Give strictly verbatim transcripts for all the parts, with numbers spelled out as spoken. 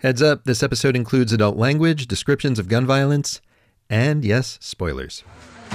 Heads up, this episode includes adult language, descriptions of gun violence, and yes, spoilers.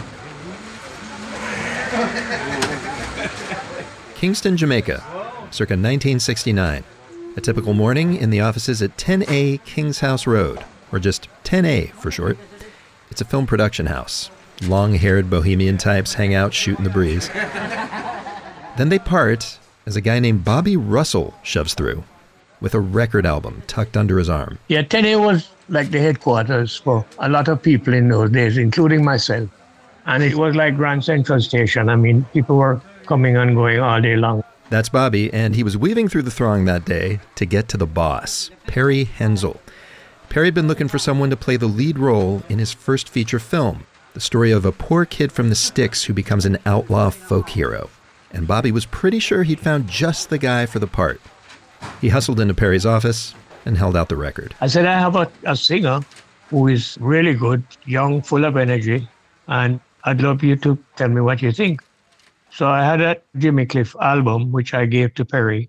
Kingston, Jamaica, circa nineteen sixty-nine. A typical morning in the offices at ten A Kings House Road, or just ten A for short. It's a film production house. Long-haired bohemian types hang out shooting the breeze. Then they part as a guy named Bobby Russell shoves through with a record album tucked under his arm. Yeah, ten A was like the headquarters for a lot of people in those days, including myself. And it was like Grand Central Station. I mean, people were coming and going all day long. That's Bobby, and he was weaving through the throng that day to get to the boss, Perry Henzell. Perry had been looking for someone to play the lead role in his first feature film, the story of a poor kid from the sticks who becomes an outlaw folk hero. And Bobby was pretty sure he'd found just the guy for the part. He hustled into Perry's office and held out the record. I said, I have a, a singer who is really good, young, full of energy, and I'd love you to tell me what you think. So I had a Jimmy Cliff album, which I gave to Perry.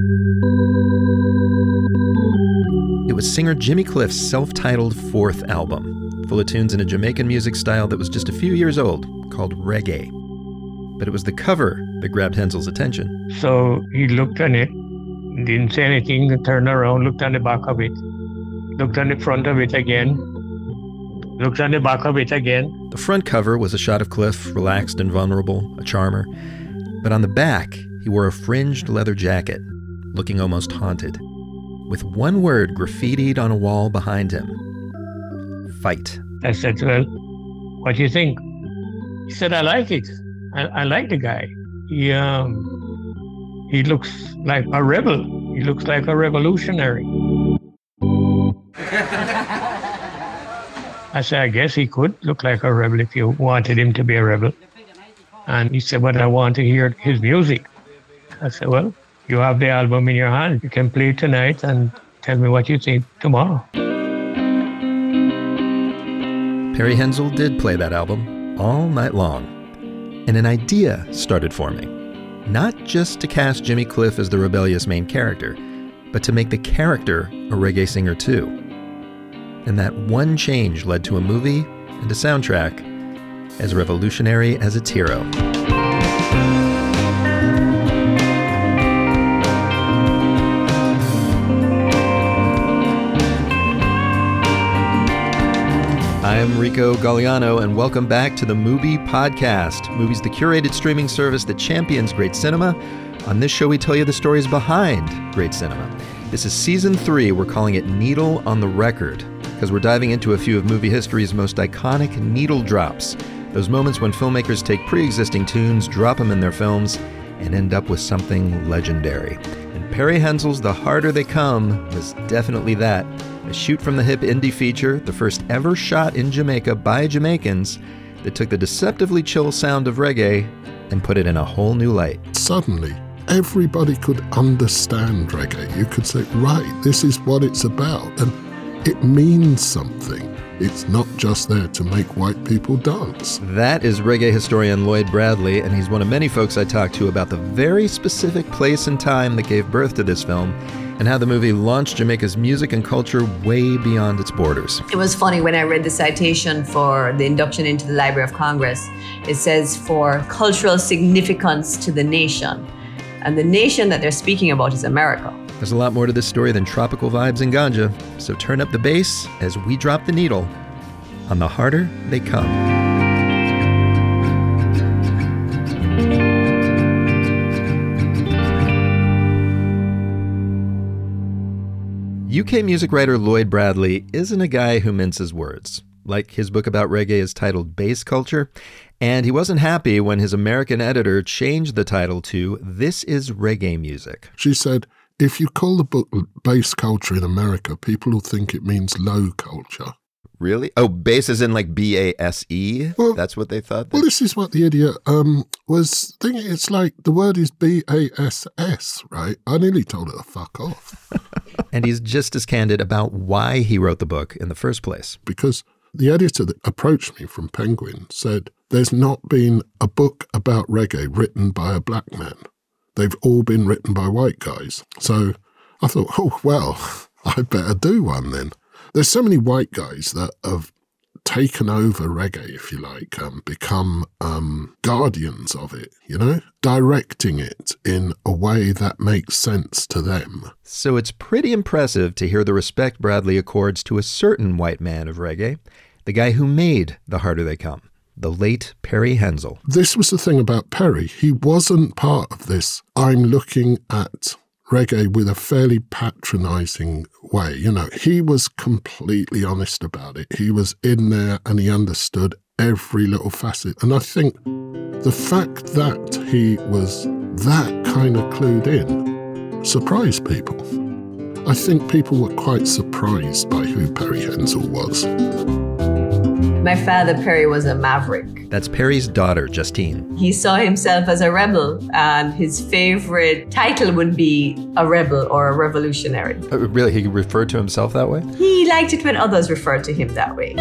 It was singer Jimmy Cliff's self-titled fourth album, full of tunes in a Jamaican music style that was just a few years old, called reggae. But it was the cover that grabbed Henzell's attention. So he looked on it, didn't say anything, turned around, looked on the back of it, looked on the front of it again, looked on the back of it again. The front cover was a shot of Cliff, relaxed and vulnerable, a charmer. But on the back, he wore a fringed leather jacket, looking almost haunted, with one word graffitied on a wall behind him. Fight. I said, well, what do you think? He said, I like it. I, I like the guy. He, um, he looks like a rebel. He looks like a revolutionary. I said, I guess he could look like a rebel if you wanted him to be a rebel. And he said, but I want to hear his music. I said, well, you have the album in your hand. You can play it tonight and tell me what you think tomorrow. Perry Henzell did play that album all night long. And an idea started forming. Not just to cast Jimmy Cliff as the rebellious main character, but to make the character a reggae singer too. And that one change led to a movie and a soundtrack as revolutionary as its hero. I'm Rico Galliano, and welcome back to the Mubi Podcast. Mubi's the curated streaming service that champions great cinema. On this show, we tell you the stories behind great cinema. This is season three. We're calling it Needle on the Record, because we're diving into a few of movie history's most iconic needle drops. Those moments when filmmakers take pre-existing tunes, drop them in their films, and end up with something legendary. And Perry Henzell's The Harder They Come was definitely that. A shoot-from-the-hip indie feature, the first ever shot in Jamaica by Jamaicans, that took the deceptively chill sound of reggae and put it in a whole new light. Suddenly, everybody could understand reggae. You could say, right, this is what it's about. And it means something. It's not just there to make white people dance. That is reggae historian Lloyd Bradley, and he's one of many folks I talked to about the very specific place and time that gave birth to this film, and how the movie launched Jamaica's music and culture way beyond its borders. It was funny when I read the citation for the induction into the Library of Congress. It says, for cultural significance to the nation. And the nation that they're speaking about is America. There's a lot more to this story than tropical vibes and ganja, so turn up the bass as we drop the needle on The Harder They Come. U K music writer Lloyd Bradley isn't a guy who minces words. Like his book about reggae is titled Bass Culture, and he wasn't happy when his American editor changed the title to This is Reggae Music. She said, if you call the book Bass Culture in America, people will think it means low culture. Really? Oh, bass is in like B A S E? Well, That's what they thought? Well, this is what the idiot um, was thinking. It's like the word is B A S S, right? I nearly told her to fuck off. And he's just as candid about why he wrote the book in the first place. Because the editor that approached me from Penguin said, there's not been a book about reggae written by a black man. They've all been written by white guys. So I thought, oh, well, I better do one then. There's so many white guys that have taken over reggae, if you like, um, become um, guardians of it, you know, directing it in a way that makes sense to them. So it's pretty impressive to hear the respect Bradley accords to a certain white man of reggae, the guy who made The Harder They Come, the late Perry Henzell. This was the thing about Perry. He wasn't part of this, I'm looking at reggae with a fairly patronizing way. You know, he was completely honest about it. He was in there and he understood every little facet. And I think the fact that he was that kind of clued in surprised people. I think people were quite surprised by who Perry Henzell was. My father, Perry, was a maverick. That's Perry's daughter, Justine. He saw himself as a rebel, and his favorite title would be a rebel or a revolutionary. Uh, really? He referred to himself that way? He liked it when others referred to him that way.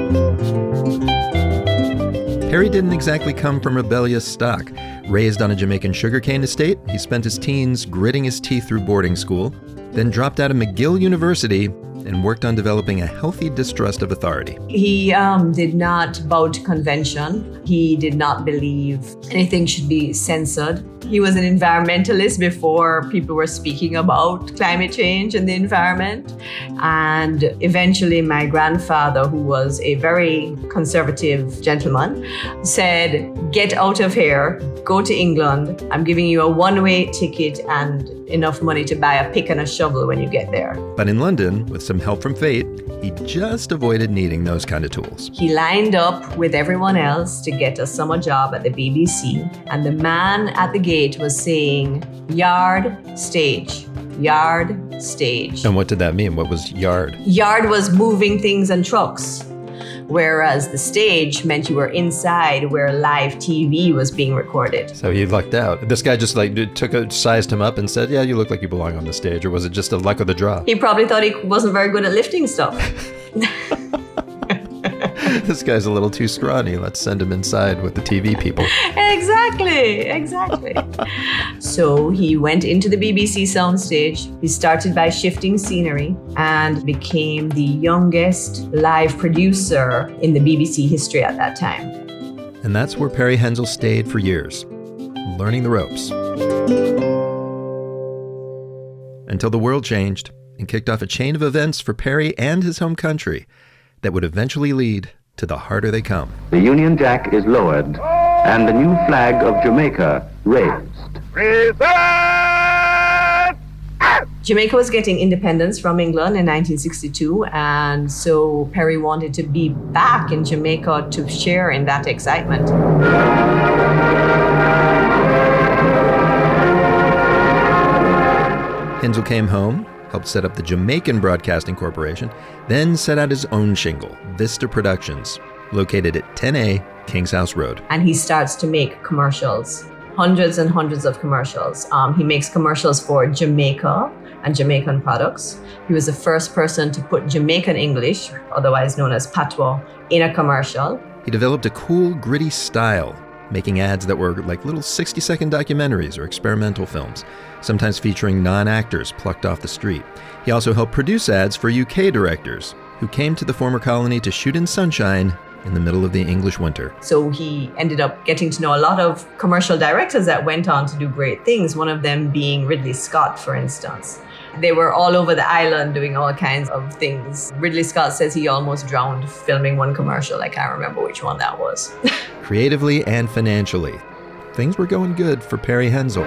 Perry didn't exactly come from rebellious stock. Raised on a Jamaican sugarcane estate, he spent his teens gritting his teeth through boarding school, then dropped out of McGill University and worked on developing a healthy distrust of authority. He um, did not bow to convention. He did not believe anything should be censored. He was an environmentalist before people were speaking about climate change and the environment. And eventually my grandfather, who was a very conservative gentleman, said, get out of here, go to England. I'm giving you a one-way ticket and enough money to buy a pick and a shovel when you get there. But in London, with some help from fate, he just avoided needing those kind of tools. He lined up with everyone else to get a summer job at the B B C. And the man at the gate was saying, yard, stage, yard, stage. And what did that mean? What was yard? Yard was moving things and trucks, whereas the stage meant you were inside where live T V was being recorded. So he lucked out. This guy just like took a, sized him up and said, yeah, you look like you belong on the stage. Or was it just a luck of the draw? He probably thought he wasn't very good at lifting stuff. This guy's a little too scrawny. Let's send him inside with the T V people. Exactly, exactly. So he went into the B B C soundstage. He started by shifting scenery and became the youngest live producer in the B B C history at that time. And that's where Perry Henzell stayed for years, learning the ropes. Until the world changed and kicked off a chain of events for Perry and his home country that would eventually lead to The Harder They Come. The Union Jack is lowered and the new flag of Jamaica raised. Jamaica was getting independence from England in nineteen sixty-two, and so Perry wanted to be back in Jamaica to share in that excitement. Henzell came home, helped set up the Jamaican Broadcasting Corporation, then set out his own shingle, Vista Productions, located at ten A King's House Road. And he starts to make commercials, hundreds and hundreds of commercials. Um, he makes commercials for Jamaica and Jamaican products. He was the first person to put Jamaican English, otherwise known as patois, in a commercial. He developed a cool, gritty style, making ads that were like little sixty-second documentaries or experimental films, sometimes featuring non-actors plucked off the street. He also helped produce ads for U K directors who came to the former colony to shoot in sunshine in the middle of the English winter. So he ended up getting to know a lot of commercial directors that went on to do great things, one of them being Ridley Scott, for instance. They were all over the island doing all kinds of things. Ridley Scott says he almost drowned filming one commercial. I can't remember which one that was. Creatively and financially, things were going good for Perry Henzell.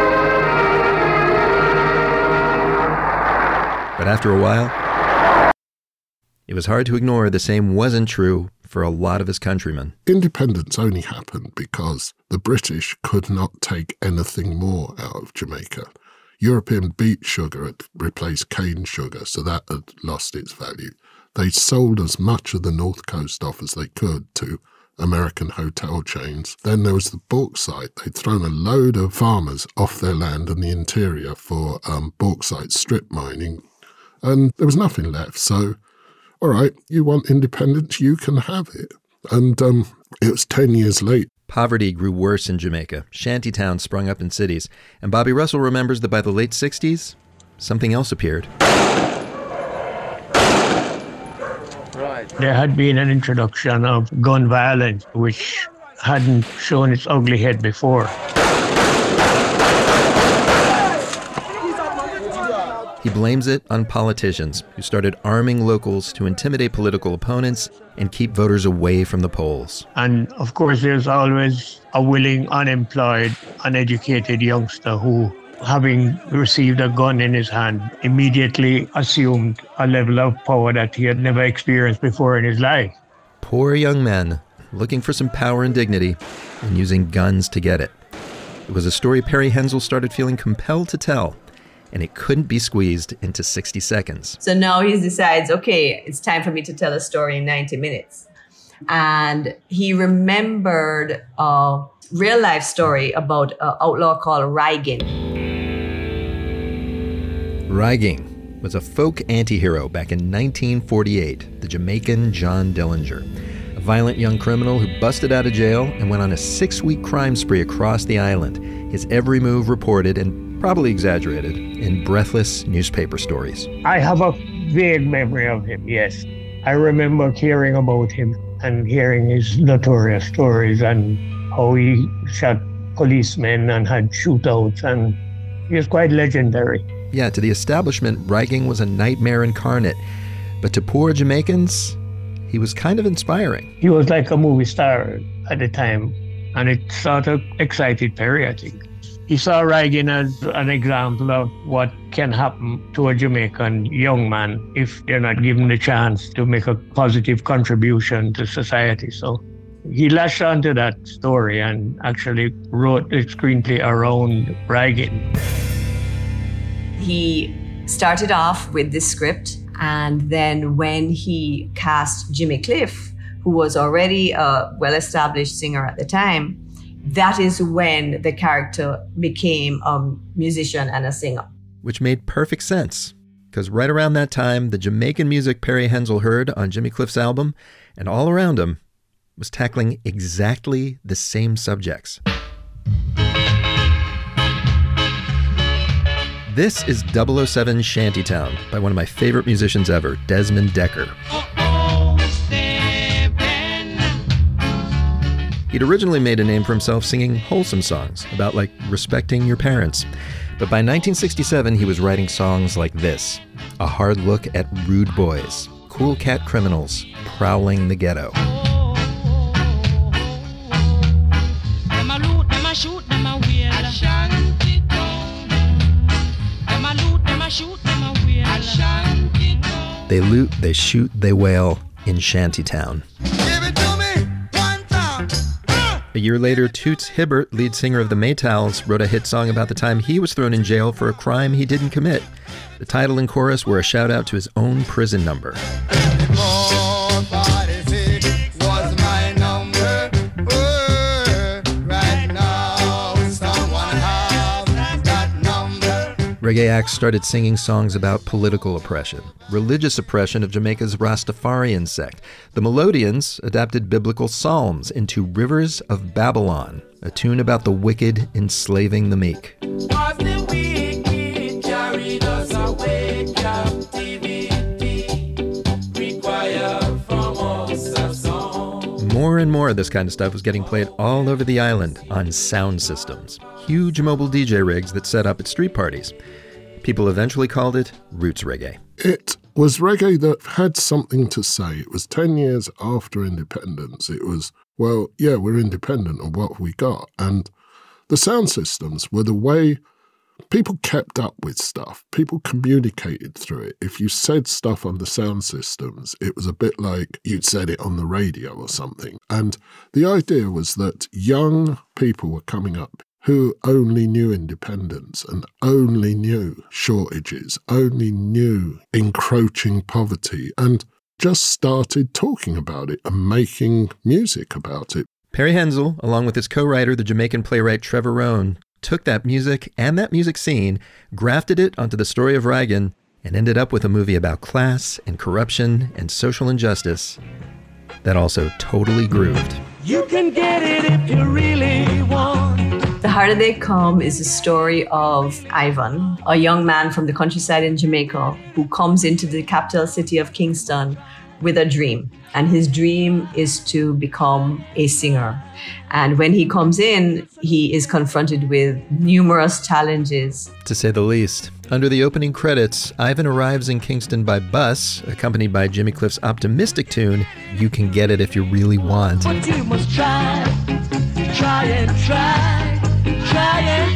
But after a while, it was hard to ignore the same wasn't true for a lot of his countrymen. Independence only happened because the British could not take anything more out of Jamaica. European beet sugar had replaced cane sugar, so that had lost its value. They sold as much of the North Coast off as they could to American hotel chains. Then there was the bauxite. They'd thrown a load of farmers off their land in the interior for um, bauxite strip mining, and there was nothing left. So, all right, you want independence, you can have it. And um, it was ten years late. Poverty grew worse in Jamaica. Shantytowns sprung up in cities. And Bobby Russell remembers that by the late sixties, something else appeared. There had been an introduction of gun violence, which hadn't shown its ugly head before. He blames it on politicians who started arming locals to intimidate political opponents and keep voters away from the polls. And of course, there's always a willing, unemployed, uneducated youngster who, having received a gun in his hand, immediately assumed a level of power that he had never experienced before in his life. Poor young men looking for some power and dignity and using guns to get it. It was a story Perry Henzell started feeling compelled to tell, and it couldn't be squeezed into sixty seconds. So now he decides, okay, it's time for me to tell a story in ninety minutes. And he remembered a real life story about an outlaw called Rygin. Rygin was a folk anti-hero back in nineteen forty-eight, the Jamaican John Dillinger, a violent young criminal who busted out of jail and went on a six-week crime spree across the island, his every move reported and probably exaggerated in breathless newspaper stories. I have a vague memory of him, yes. I remember hearing about him and hearing his notorious stories and how he shot policemen and had shootouts, and he was quite legendary. Yeah, to the establishment, Rygin was a nightmare incarnate. But to poor Jamaicans, he was kind of inspiring. He was like a movie star at the time, and it sort of excited Perry, I think. He saw Rygin as an example of what can happen to a Jamaican young man if they're not given the chance to make a positive contribution to society. So he latched onto that story and actually wrote the screenplay around Rygin. He started off with this script, and then when he cast Jimmy Cliff, who was already a well-established singer at the time, that is when the character became a musician and a singer. Which made perfect sense, because right around that time, the Jamaican music Perry Henzell heard on Jimmy Cliff's album and all around him was tackling exactly the same subjects. This is double oh seven Shantytown by one of my favorite musicians ever, Desmond Dekker. He'd originally made a name for himself singing wholesome songs about, like, respecting your parents. But by nineteen sixty-seven, he was writing songs like this, a hard look at rude boys, cool cat criminals prowling the ghetto. They loot, they shoot, they wail in Shantytown. A year later, Toots Hibbert, lead singer of the Maytals, wrote a hit song about the time he was thrown in jail for a crime he didn't commit. The title and chorus were a shout-out to his own prison number. Reggae acts started singing songs about political oppression, religious oppression of Jamaica's Rastafarian sect. The Melodians adapted biblical psalms into Rivers of Babylon, a tune about the wicked enslaving the meek. More and more of this kind of stuff was getting played all over the island on sound systems, huge mobile D J rigs that set up at street parties. People eventually called it roots reggae. It was reggae that had something to say. It was ten years after independence. It was, well, yeah, we're independent of what we got. And the sound systems were the way people kept up with stuff. People communicated through it. If you said stuff on the sound systems, it was a bit like you'd said it on the radio or something. And the idea was that young people were coming up who only knew independence and only knew shortages, only knew encroaching poverty, and just started talking about it and making music about it. Perry Henzell, along with his co-writer, the Jamaican playwright Trevor Rohn, took that music and that music scene, grafted it onto the story of Rygin, and ended up with a movie about class and corruption and social injustice that also totally grooved. You can get it if you really want. The Harder They Come is a story of Ivan, a young man from the countryside in Jamaica who comes into the capital city of Kingston with a dream. And his dream is to become a singer. And when he comes in, he is confronted with numerous challenges. To say the least. Under the opening credits, Ivan arrives in Kingston by bus, accompanied by Jimmy Cliff's optimistic tune, You Can Get It If You Really Want. But you must try, try and try, try and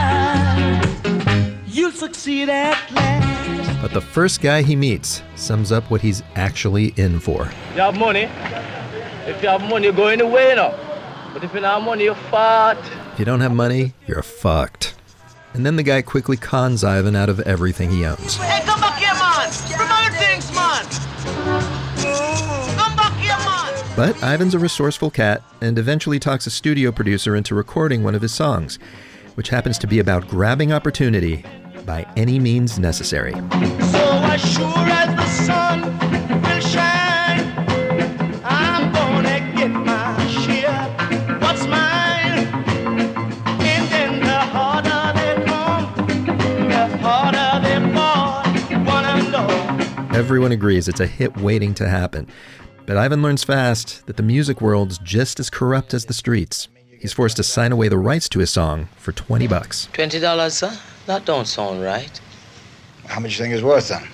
try. You'll succeed at last. But the first guy he meets sums up what he's actually in for. You have money. If you have money, you go anywhere, you know. But if you don't have money, you're fucked. If you don't have money, you're fucked. And then the guy quickly cons Ivan out of everything he owns. Hey, come back here, man. Promote things, man. Come back here, man. But Ivan's a resourceful cat and eventually talks a studio producer into recording one of his songs, which happens to be about grabbing opportunity by any means necessary. So as sure as the sun will shine, I'm gonna get my share. What's mine? And then the harder they come, the harder they fall. Wanna know? Everyone agrees it's a hit waiting to happen. But Ivan learns fast that the music world's just as corrupt as the streets. He's forced to sign away the rights to his song for twenty bucks. twenty dollars, sir? That don't sound right. How much you think it's worth, then?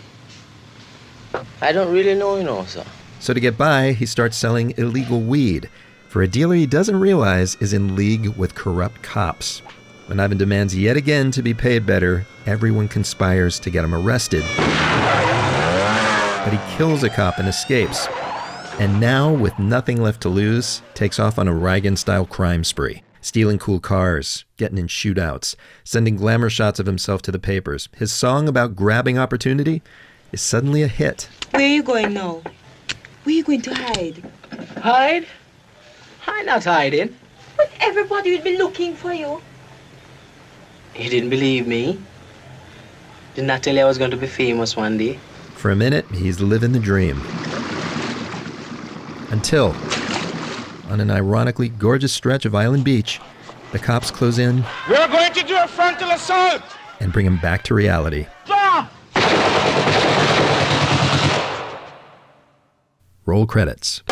I don't really know, you know, sir. So to get by, he starts selling illegal weed for a dealer he doesn't realize is in league with corrupt cops. When Ivan demands yet again to be paid better, everyone conspires to get him arrested. But he kills a cop and escapes. And now, with nothing left to lose, takes off on a Reagan-style crime spree. Stealing cool cars, getting in shootouts, sending glamour shots of himself to the papers. His song about grabbing opportunity is suddenly a hit. Where are you going now? Where are you going to hide? Hide? I'm not hiding. But everybody will be looking for you. You didn't believe me? Didn't I tell you I was going to be famous one day? For a minute, he's living the dream. Until, on an ironically gorgeous stretch of Island Beach, the cops close in. We're going to do a frontal assault. And bring him back to reality. Stop! Roll credits.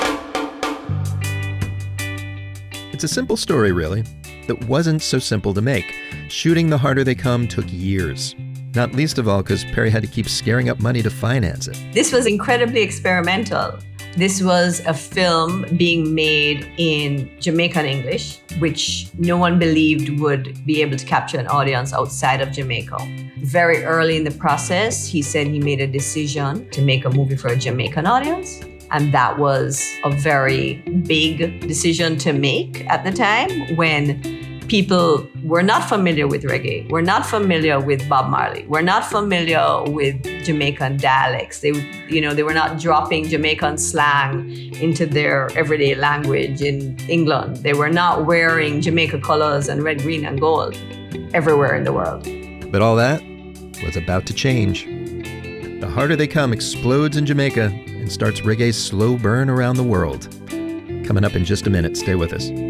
It's a simple story, really, that wasn't so simple to make. Shooting The Harder They Come took years. Not least of all because Perry had to keep scaring up money to finance it. This was incredibly experimental. This was a film being made in Jamaican English, which no one believed would be able to capture an audience outside of Jamaica. Very early in the process, he said he made a decision to make a movie for a Jamaican audience. And that was a very big decision to make at the time when people were not familiar with reggae, were not familiar with Bob Marley, were not familiar with Jamaican dialects. They, you know, they were not dropping Jamaican slang into their everyday language in England. They were not wearing Jamaica colors and red, green, and gold everywhere in the world. But all that was about to change. The Harder They Come explodes in Jamaica and starts reggae's slow burn around the world. Coming up in just a minute. Stay with us.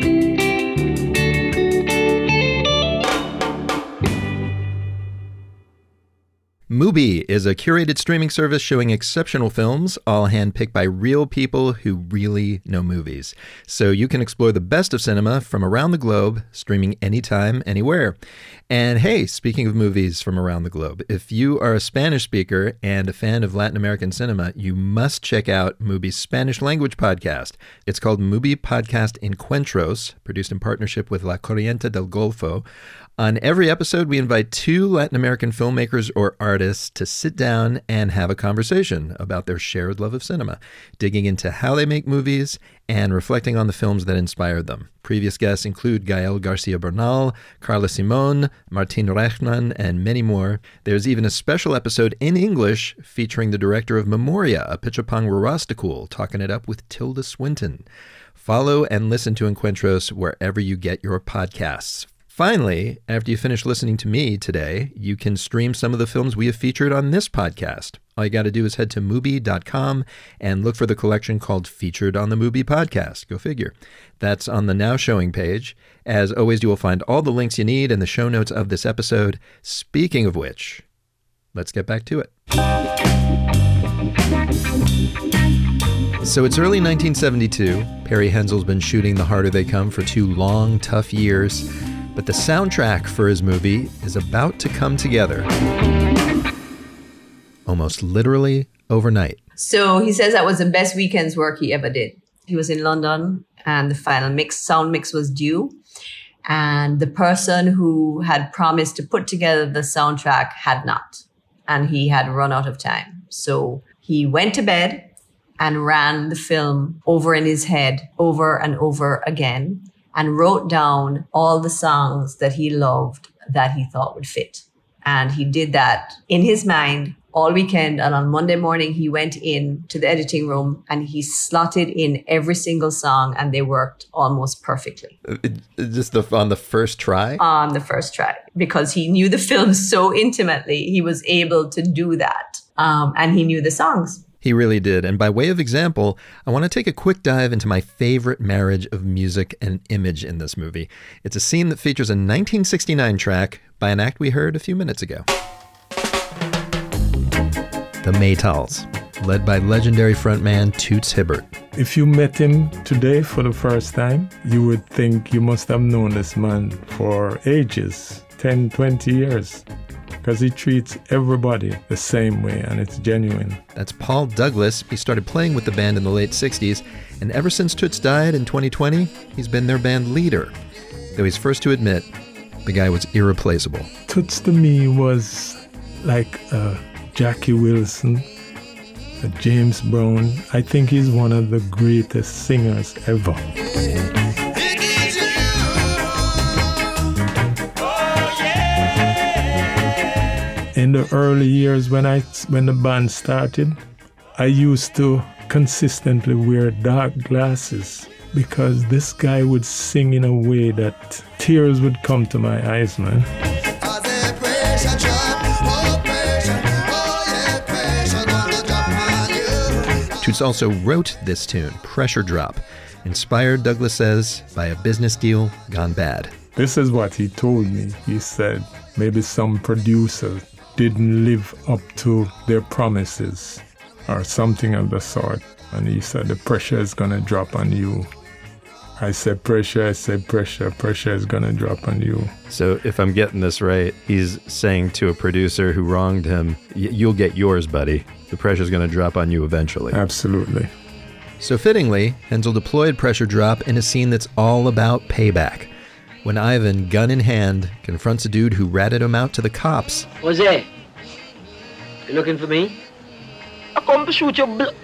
Mubi is a curated streaming service showing exceptional films, all handpicked by real people who really know movies. So you can explore the best of cinema from around the globe, streaming anytime, anywhere. And hey, speaking of movies from around the globe, if you are a Spanish speaker and a fan of Latin American cinema, you must check out Mubi's Spanish language podcast. It's called Mubi Podcast Encuentros, produced in partnership with La Corriente del Golfo. On every episode, we invite two Latin American filmmakers or artists to sit down and have a conversation about their shared love of cinema, digging into how they make movies and reflecting on the films that inspired them. Previous guests include Gael Garcia Bernal, Carla Simon, Martin Reichman, and many more. There's even a special episode in English featuring the director of Memoria, a Pichapong Rarastakul, talking it up with Tilda Swinton. Follow and listen to Encuentros wherever you get your podcasts. Finally, after you finish listening to me today, you can stream some of the films we have featured on this podcast. All you got to do is head to Mubi dot com and look for the collection called Featured on the Mubi Podcast. Go figure. That's on the Now Showing page. As always, you will find all the links you need in the show notes of this episode. Speaking of which, let's get back to it. So it's early nineteen seventy-two. Perry Hensel's been shooting The Harder They Come for two long, tough years. But the soundtrack for his movie is about to come together. Almost literally overnight. So he says that was the best weekend's work he ever did. He was in London and the final mix, sound mix was due. And the person who had promised to put together the soundtrack had not. And he had run out of time. So he went to bed and ran the film over in his head over and over again and wrote down all the songs that he loved that he thought would fit. And he did that in his mind all weekend. And on Monday morning, he went in to the editing room and he slotted in every single song and they worked almost perfectly. It, it just the, on the first try? On the first try. Because he knew the film so intimately, he was able to do that. Um, and he knew the songs. He really did. And by way of example, I want to take a quick dive into my favorite marriage of music and image in this movie. It's a scene that features a nineteen sixty-nine track by an act we heard a few minutes ago. The Maytals, led by legendary frontman Toots Hibbert. If you met him today for the first time, you would think you must have known this man for ages, ten, twenty years. Because he treats everybody the same way, and it's genuine. That's Paul Douglas. He started playing with the band in the late sixties, and ever since Toots died in twenty twenty, he's been their band leader. Though he's first to admit, the guy was irreplaceable. Toots to me was like a Jackie Wilson, a James Brown. I think he's one of the greatest singers ever. In the early years when I when the band started, I used to consistently wear dark glasses because this guy would sing in a way that tears would come to my eyes, man. Toots also wrote this tune, Pressure Drop, inspired, Douglas says, by a business deal gone bad. This is what he told me. He said maybe some producer didn't live up to their promises or something of the sort. And he said, the pressure is going to drop on you. I said, pressure, I said, pressure, pressure is going to drop on you. So if I'm getting this right, he's saying to a producer who wronged him, you'll get yours, buddy. The pressure's going to drop on you eventually. Absolutely. So fittingly, Hensel deployed Pressure Drop in a scene that's all about payback. When Ivan, gun in hand, confronts a dude who ratted him out to the cops. What's that? You looking for me? I come to shoot your blood.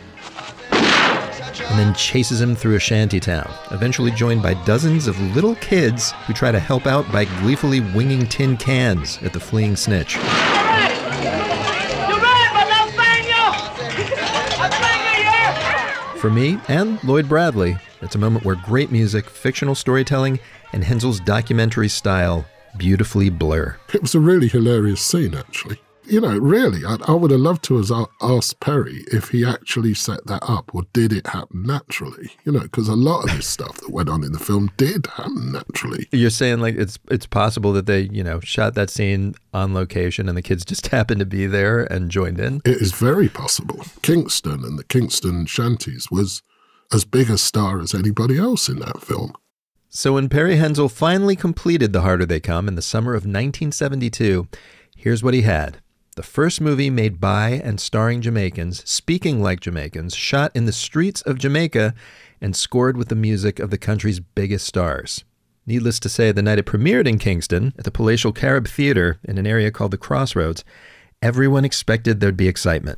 And then chases him through a shanty town, eventually joined by dozens of little kids who try to help out by gleefully winging tin cans at the fleeing snitch. You're right! You're right, but I'll find you! I'll find you here! For me and Lloyd Bradley, it's a moment where great music, fictional storytelling, and Hensel's documentary style beautifully blur. It was a really hilarious scene, actually. You know, really, I, I would have loved to have asked Perry if he actually set that up, or did it happen naturally? You know, because a lot of this stuff that went on in the film did happen naturally. You're saying like it's it's possible that they, you know, shot that scene on location and the kids just happened to be there and joined in? It is very possible. Kingston and the Kingston Shanties was as big a star as anybody else in that film. So when Perry Hensel finally completed The Harder They Come in the summer of nineteen seventy-two, here's what he had. The first movie made by and starring Jamaicans, speaking like Jamaicans, shot in the streets of Jamaica and scored with the music of the country's biggest stars. Needless to say, the night it premiered in Kingston at the Palatial Carib Theater in an area called the Crossroads, everyone expected there'd be excitement.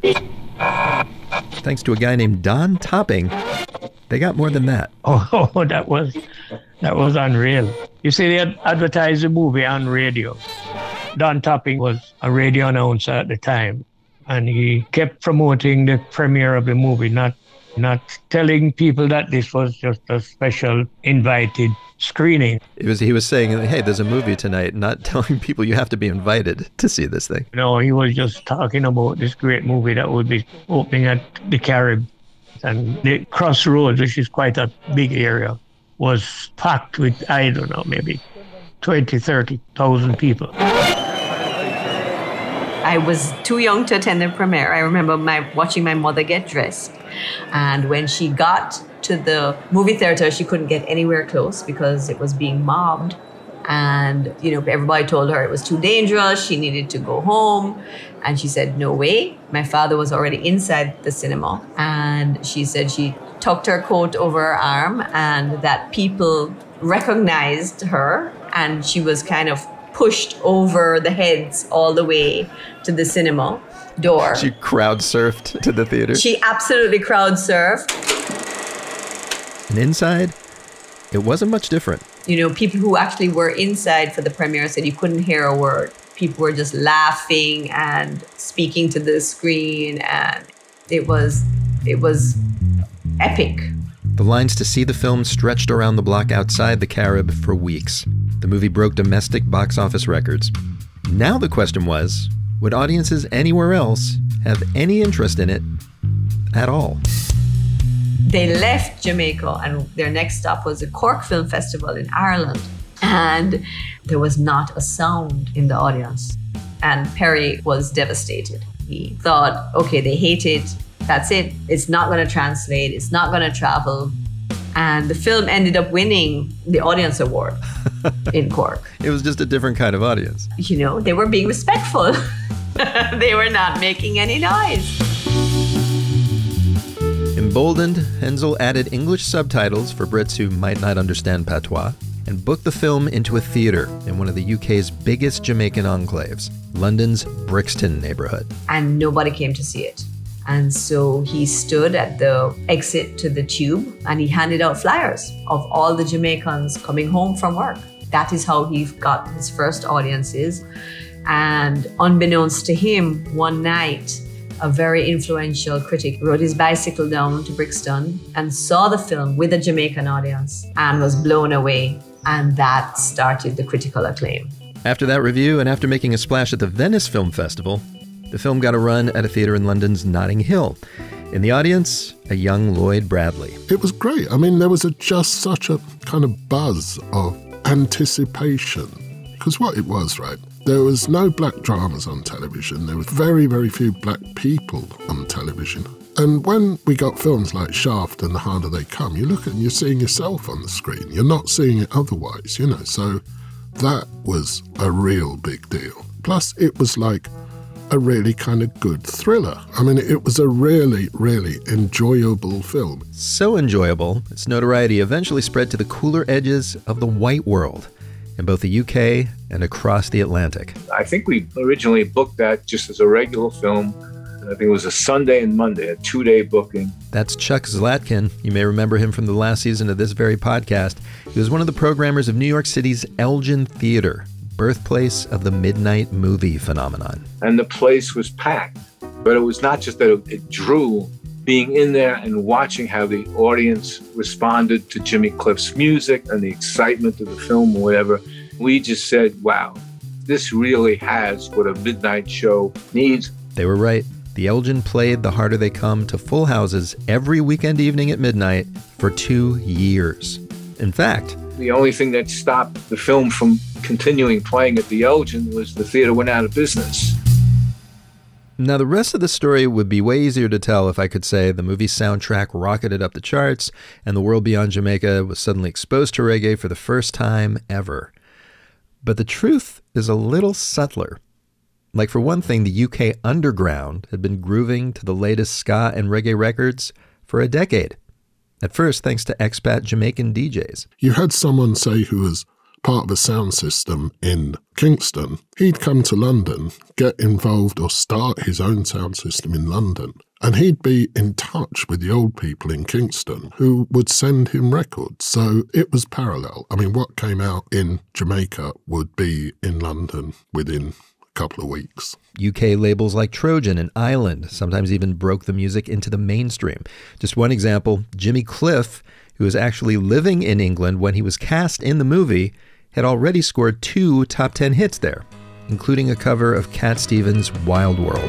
Thanks to a guy named Don Topping, they got more than that. Oh, that was that was unreal. You see, they had advertised the movie on radio. Don Topping was a radio announcer at the time, and he kept promoting the premiere of the movie, not not telling people that this was just a special invited screening. It was he was saying, hey, there's a movie tonight, not telling people you have to be invited to see this thing. No, he was just talking about this great movie that would be opening at the Carib. And the Crossroads, which is quite a big area, was packed with, I don't know, maybe twenty, thirty thousand people. I was too young to attend the premiere. I remember my watching my mother get dressed. And when she got to the movie theater, she couldn't get anywhere close because it was being mobbed. And, you know, everybody told her it was too dangerous. She needed to go home. And she said, no way. My father was already inside the cinema. And she said she tucked her coat over her arm and that people recognized her. And she was kind of pushed over the heads all the way to the cinema door. She crowd surfed to the theater? She absolutely crowd surfed. And inside, it wasn't much different. You know, people who actually were inside for the premiere said you couldn't hear a word. People were just laughing and speaking to the screen, and it was it was epic. The lines to see the film stretched around the block outside the Carib for weeks. The movie broke domestic box office records. Now the question was, would audiences anywhere else have any interest in it at all? They left Jamaica and their next stop was the Cork Film Festival in Ireland. And there was not a sound in the audience. And Perry was devastated. He thought, okay, they hate it. That's it. It's not going to translate. It's not going to travel. And the film ended up winning the audience award in Cork. It was just a different kind of audience. You know, they were being respectful. They were not making any noise. Emboldened, Hensel added English subtitles for Brits who might not understand patois and booked the film into a theater in one of the U K's biggest Jamaican enclaves, London's Brixton neighborhood. And nobody came to see it. And so he stood at the exit to the tube and he handed out flyers of all the Jamaicans coming home from work. That is how he got his first audiences. And unbeknownst to him, one night, a very influential critic rode his bicycle down to Brixton and saw the film with a Jamaican audience and was blown away. And that started the critical acclaim. After that review, and after making a splash at the Venice Film Festival, the film got a run at a theater in London's Notting Hill. In the audience, a young Lloyd Bradley. It was great. I mean, there was a, just such a kind of buzz of anticipation. Because what it was, right, there was no black dramas on television. There was very, very few black people on television. And when we got films like Shaft and The Harder They Come, you look at it and you're seeing yourself on the screen. You're not seeing it otherwise, you know. So that was a real big deal. Plus, it was like a really kind of good thriller. I mean, it was a really, really enjoyable film. So enjoyable, its notoriety eventually spread to the cooler edges of the white world in both the U K and across the Atlantic. I think we originally booked that just as a regular film. I think it was a Sunday and Monday, a two-day booking. That's Chuck Zlatkin. You may remember him from the last season of this very podcast. He was one of the programmers of New York City's Elgin Theater, birthplace of the midnight movie phenomenon. And the place was packed. But it was not just that it, it drew, being in there and watching how the audience responded to Jimmy Cliff's music and the excitement of the film or whatever. We just said, wow, this really has what a midnight show needs. They were right. The Elgin played The Harder They Come to full houses every weekend evening at midnight for two years. In fact, the only thing that stopped the film from continuing playing at the Elgin was the theater went out of business. Now, the rest of the story would be way easier to tell if I could say the movie's soundtrack rocketed up the charts and the world beyond Jamaica was suddenly exposed to reggae for the first time ever. But the truth is a little subtler. Like, for one thing, the U K underground had been grooving to the latest ska and reggae records for a decade. At first, thanks to expat Jamaican D Js. You had someone, say, who was part of a sound system in Kingston. He'd come to London, get involved or start his own sound system in London. And he'd be in touch with the old people in Kingston who would send him records. So it was parallel. I mean, what came out in Jamaica would be in London within couple of weeks. U K labels like Trojan and Island sometimes even broke the music into the mainstream. Just one example, Jimmy Cliff, who was actually living in England when he was cast in the movie, had already scored two top ten hits there, including a cover of Cat Stevens' Wild World.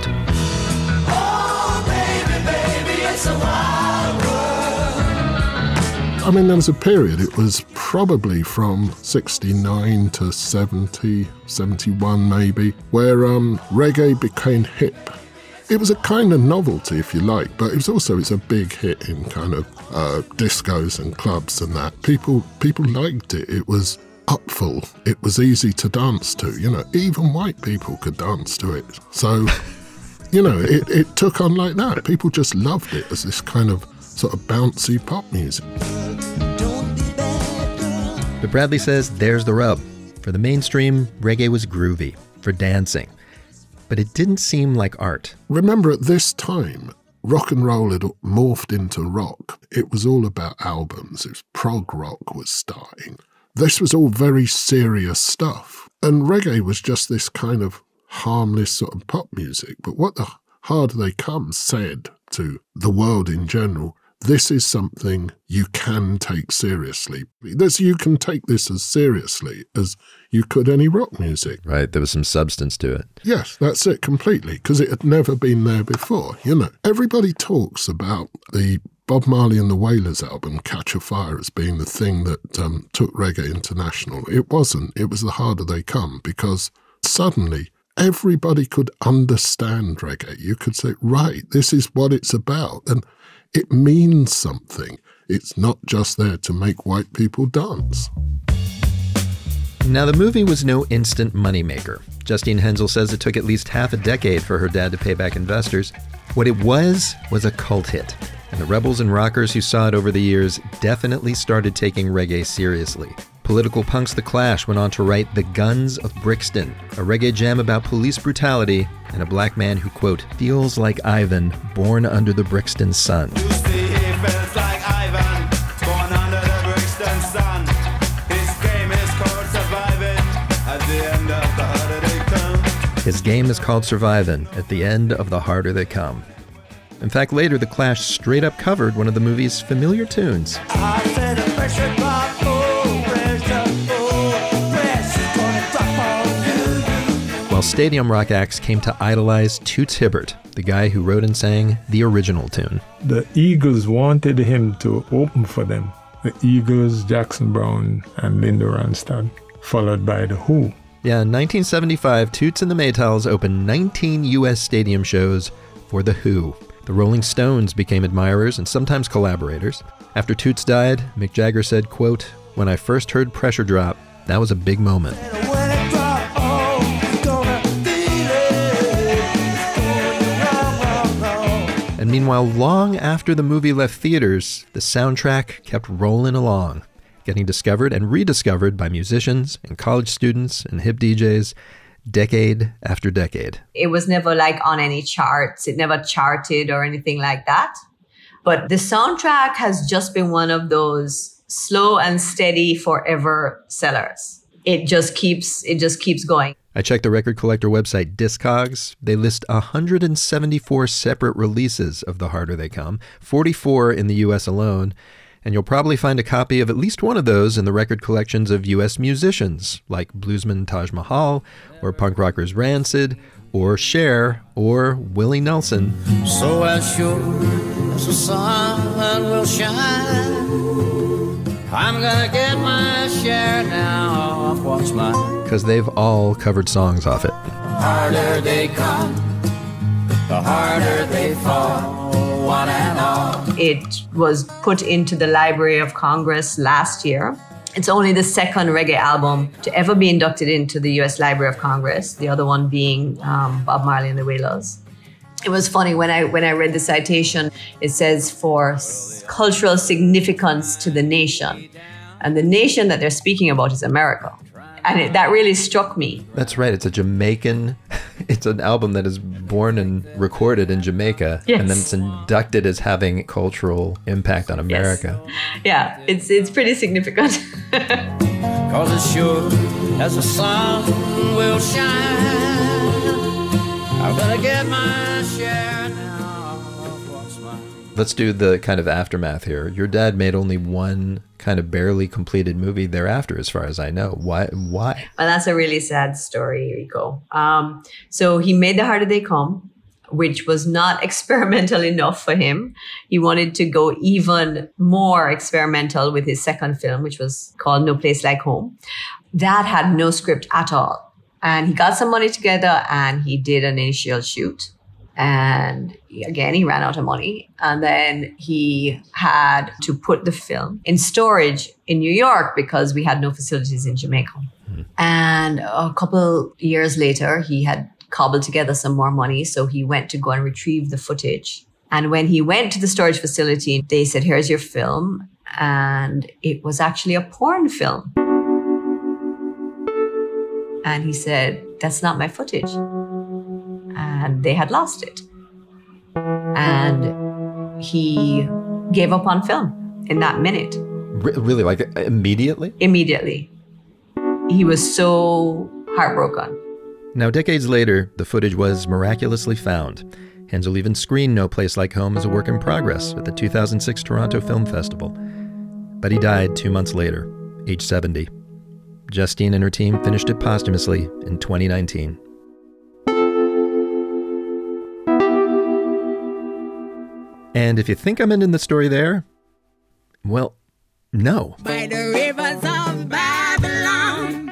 Oh, baby, baby, it's a wild world. I mean, there was a period, it was probably from sixty-nine to seventy, seventy-one maybe, where um, reggae became hip. It was a kind of novelty, if you like, but it was also it's a big hit in kind of uh, discos and clubs and that. People people liked it. It was upful. It was easy to dance to. You know, even white people could dance to it. So, you know, it, it took on like that. People just loved it as this kind of sort of bouncy pop music. But Bradley says there's the rub. For the mainstream, reggae was groovy, for dancing. But it didn't seem like art. Remember, at this time, rock and roll had morphed into rock. It was all about albums. It was prog rock was starting. This was all very serious stuff. And reggae was just this kind of harmless sort of pop music. But what the Harder They Come said to the world in general, this is something you can take seriously. This, you can take this as seriously as you could any rock music. Right, there was some substance to it. Yes, that's it completely, because it had never been there before. You know, everybody talks about the Bob Marley and the Wailers album, Catch a Fire, as being the thing that um, took reggae international. It wasn't. It was The Harder They Come, because suddenly everybody could understand reggae. You could say, right, this is what it's about. And it means something. It's not just there to make white people dance. Now, the movie was no instant moneymaker. Justine Hensel says it took at least half a decade for her dad to pay back investors. What it was, was a cult hit. And the rebels and rockers who saw it over the years definitely started taking reggae seriously. Political punks The Clash went on to write The Guns of Brixton, a reggae jam about police brutality and a black man who, quote, feels like Ivan, born under the Brixton sun. You see, he feels like Ivan, born under the Brixton sun. His game is called surviving at the end of the harder they come. His game is called surviving at the end of the harder they come. In fact, later, The Clash straight up covered one of the movie's familiar tunes. I said a pressure drop, oh, pressure, oh, pressure's gonna drop on you. While stadium rock acts came to idolize Toots Hibbert, the guy who wrote and sang the original tune. The Eagles wanted him to open for them. The Eagles, Jackson Browne, and Linda Ronstadt, followed by The Who. Yeah, in nineteen seventy-five, Toots and the Maytals opened nineteen U S stadium shows for The Who. The Rolling Stones became admirers and sometimes collaborators. After Toots died, Mick Jagger said, quote, when I first heard Pressure Drop, that was a big moment. And meanwhile, long after the movie left theaters, the soundtrack kept rolling along, getting discovered and rediscovered by musicians and college students and hip D Js, decade after decade. It was never like on any charts. It never charted or anything like that. But the soundtrack has just been one of those slow and steady forever sellers. It just keeps, it just keeps going. I checked the record collector website Discogs. They list one hundred seventy-four separate releases of The Harder They Come, forty-four in the U S alone. And you'll probably find a copy of at least one of those in the record collections of U S musicians, like bluesman Taj Mahal, or punk rockers Rancid, or Cher, or Willie Nelson. So as sure as the sun will shine, I'm gonna get my share now of what's mine. Because they've all covered songs off it. The harder they come, the harder they fall, one and all. It was put into the Library of Congress last year. It's only the second reggae album to ever be inducted into the U S Library of Congress, the other one being um, Bob Marley and the Wailers. It was funny, when I when I read the citation, it says for s- cultural significance to the nation. And the nation that they're speaking about is America. And it, that really struck me. That's right. It's a Jamaican, it's an album that is born and recorded in Jamaica. Yes. And then it's inducted as having cultural impact on America. Yes. Yeah, it's it's pretty significant. Cause as sure as the sun will shine, I'm gonna get my share now of what's mine. Let's do the kind of aftermath here. Your dad made only one kind of barely completed movie thereafter, as far as I know. Why? Why? Well, that's a really sad story, Rico. Um, so he made The Harder They Come. which was not experimental enough for him. He wanted to go even more experimental with his second film, which was called No Place Like Home. That had no script at all. And he got some money together and he did an initial shoot. And again, he ran out of money. And then he had to put the film in storage in New York because we had no facilities in Jamaica. Mm-hmm. And a couple years later, he had cobbled together some more money. So he went to go and retrieve the footage. And when he went to the storage facility, they said, here's your film. And it was actually a porn film. And he said, that's not my footage. And they had lost it. And he gave up on film in that minute. Re- really? Like immediately? Immediately. He was so heartbroken. Now, decades later, the footage was miraculously found. Hensel even screened No Place Like Home as a work in progress at the two thousand six Toronto Film Festival. But he died two months later, age seventy. Justine and her team finished it posthumously in twenty nineteen. And if you think I'm ending the story there, well, no. By the rivers of Babylon,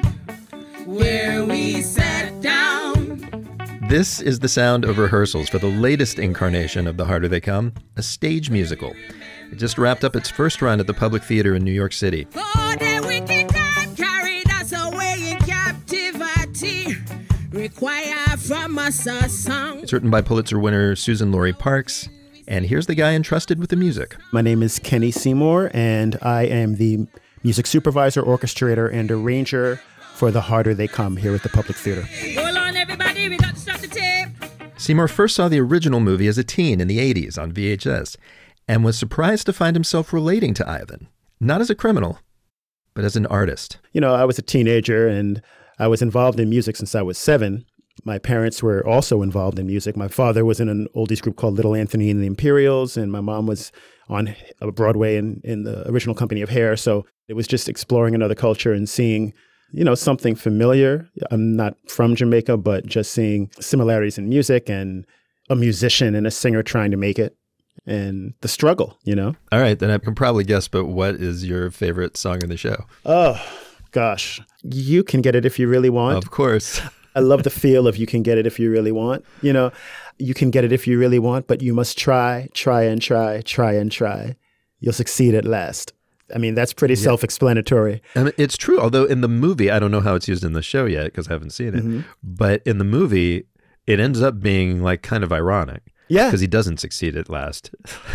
where we sat down. This is the sound of rehearsals for the latest incarnation of The Harder They Come, a stage musical. It just wrapped up its first run at the Public Theater in New York City. For the wicked God carried us away in captivity, require from us a song. It's written by Pulitzer winner Susan Laurie Parks. And here's the guy entrusted with the music. My name is Kenny Seymour, and I am the music supervisor, orchestrator, and arranger for The Harder They Come here at the Public Theater. Hold on, everybody, we got to stop the tape. Seymour first saw the original movie as a teen in the eighties on V H S and was surprised to find himself relating to Ivan, not as a criminal, but as an artist. You know, I was a teenager, and I was involved in music since I was seven. My parents were also involved in music. My father was in an oldies group called Little Anthony and the Imperials, and my mom was on Broadway in, in the original company of Hair. So it was just exploring another culture and seeing, you know, something familiar. I'm not from Jamaica, but just seeing similarities in music and a musician and a singer trying to make it and the struggle, you know? All right, then I can probably guess, but what is your favorite song in the show? Oh, gosh. You Can Get It If You Really Want. Of course. I love the feel of you can get it if you really want. You know, you can get it if you really want, but you must try, try and try, try and try. You'll succeed at last. I mean, that's pretty yeah. self-explanatory. And it's true, although in the movie, I don't know how it's used in the show yet because I haven't seen it, mm-hmm. but in the movie, it ends up being like kind of ironic. Yeah. Because he doesn't succeed at last.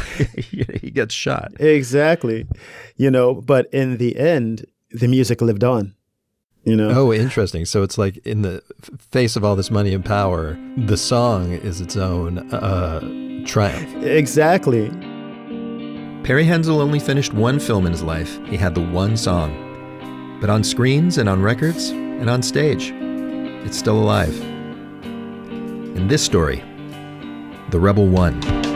He gets shot. Exactly. You know, but in the end, the music lived on. You know? Oh, interesting. So it's like in the face of all this money and power, the song is its own uh, triumph. Exactly. Perry Hensel only finished one film in his life. He had the one song. But on screens and on records and on stage, it's still alive. In this story, The Rebel One.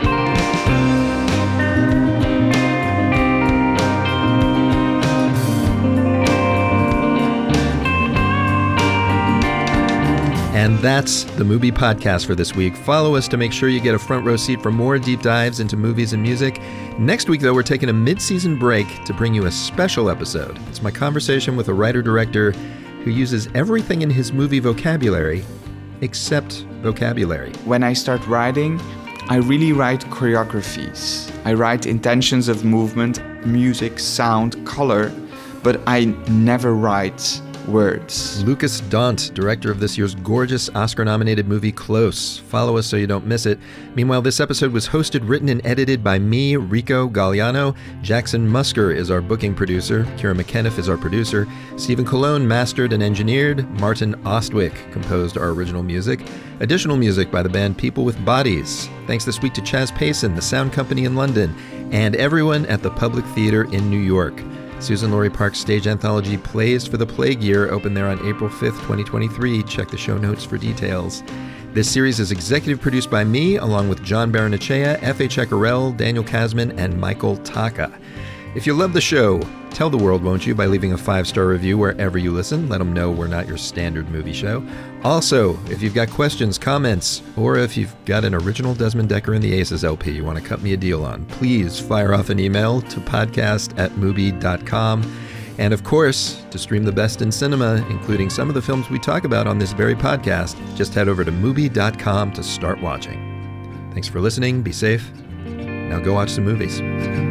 And that's the Movie Podcast for this week. Follow us to make sure you get a front row seat for more deep dives into movies and music. Next week, though, we're taking a mid-season break to bring you a special episode. It's my conversation with a writer-director who uses everything in his movie vocabulary except vocabulary. When I start writing, I really write choreographies. I write intentions of movement, music, sound, color, but I never write words. Lucas Daunt, director of this year's gorgeous Oscar-nominated movie Close. Follow us so you don't miss it. Meanwhile, this episode was hosted, written, and edited by me, Rico Galliano. Jackson Musker is our booking producer. Kira McKenniff is our producer. Stephen Colon mastered and engineered. Martin Ostwick composed our original music. Additional music by the band People with Bodies. Thanks this week to Chaz Payson, the Sound Company in London, and everyone at the Public Theater in New York. Susan Laurie Park's stage anthology Plays for the Plague Year opened there on April fifth, twenty twenty-three. Check the show notes for details. This series is executive produced by me, along with John Baranachea, F A. Ceccarel, Daniel Kasman, and Michael Taka. If you love the show, tell the world, won't you, by leaving a five-star review wherever you listen. Let them know we're not your standard movie show. Also, if you've got questions, comments, or if you've got an original Desmond Dekker and the Aces L P you want to cut me a deal on, please fire off an email to podcast at mubi dot com. And of course, to stream the best in cinema, including some of the films we talk about on this very podcast, just head over to mubi dot com to start watching. Thanks for listening. Be safe. Now go watch some movies.